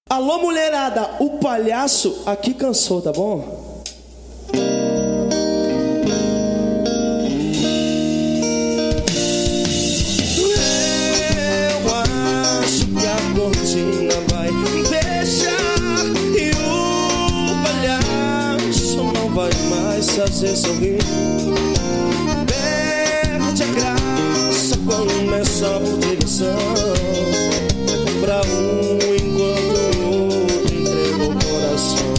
Alô, mulherada, o palhaço aqui cansou, tá bom? Eu acho que a cortina vai fechar e o palhaço não vai mais fazer sorrir. Perde a graça quando começa a direção pra enquanto o outro entrega o coração.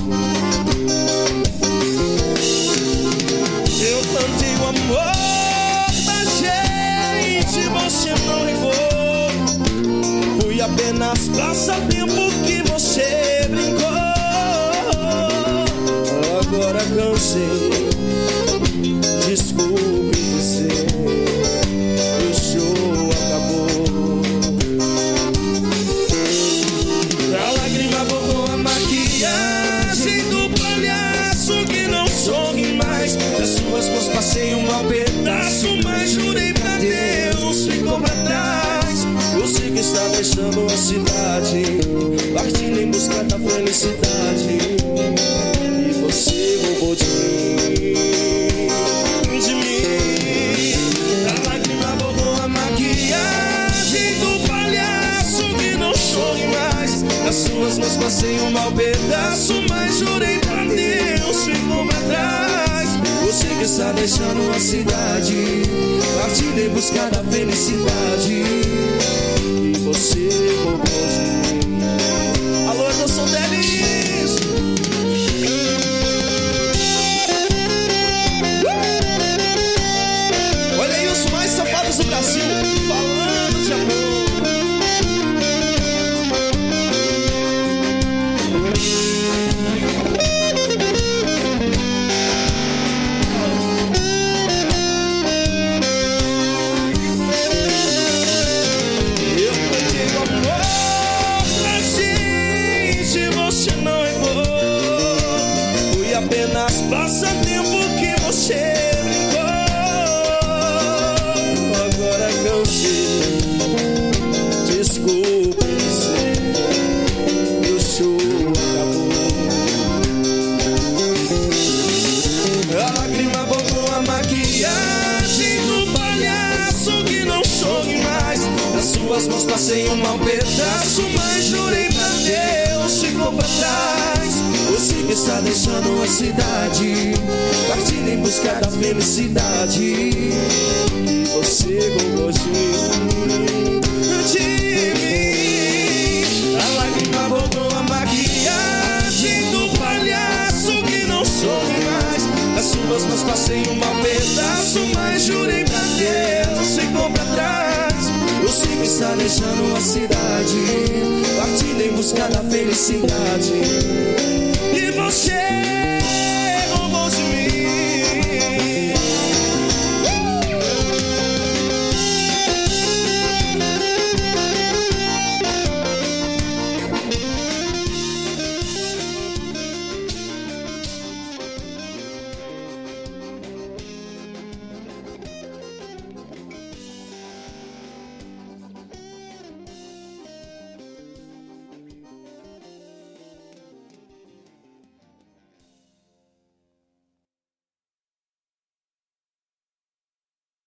Eu plantei o amor da gente, você não regou. Fui apenas passatempo que você brincou. Agora cansei, desculpe dizer, o show acabou. A lágrima borrou a maquiagem do palhaço que não sorri mais. Das suas mãos passei um mau pedaço, mas jurei pra Deus, ficou pra trás. Você que está deixando a cidade, partindo em busca da felicidade. E você roubou de mim. A lágrima borrou a maquiagem do palhaço que não sorri mais. Das suas mãos passei um mau pedaço, mas jurei pra Deus, ficou pra trás. Você que está deixando a cidade, partindo em busca da felicidade. E você roubou de mim. Alô, eu sou deles. Olha aí os mais safados do Brasil, falando de amor. Apenas passatempo que você brincou. Agora cansei, desculpe dizer, o show acabou. A lágrima borrou a maquiagem do palhaço que não sorri mais. Nas suas mãos passei um mau pedaço, mas jurei pra Deus, ficou pra trás. Você que está deixando a cidade, partindo em busca da felicidade. E você roubou de mim. A lágrima borrou a maquiagem do palhaço que não sorri mais. Nas suas mãos passei um mau pedaço, mas jurei pra Deus, ficou pra trás. Você que está deixando a cidade, partindo em busca da felicidade. E você roubou de mim.